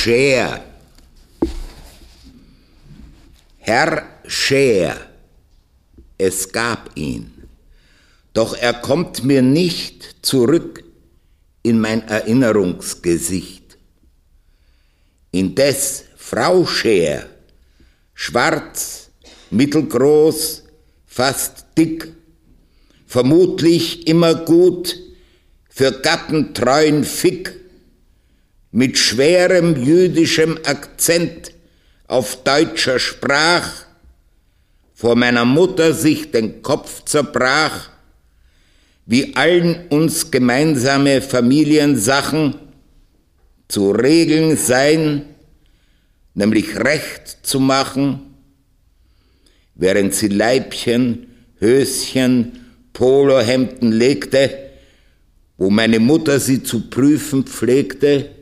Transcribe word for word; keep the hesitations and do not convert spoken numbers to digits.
Scher. Herr Scher, es gab ihn, doch er kommt mir nicht zurück in mein Erinnerungsgesicht. Indes Frau Scher, schwarz, mittelgroß, fast dick, vermutlich immer gut, für gattentreuen Fick, mit schwerem jüdischem Akzent auf deutscher Sprach, vor meiner Mutter sich den Kopf zerbrach, wie allen uns gemeinsame Familiensachen zu regeln sein, nämlich recht zu machen, während sie Leibchen, Höschen, Polohemden legte, wo meine Mutter sie zu prüfen pflegte,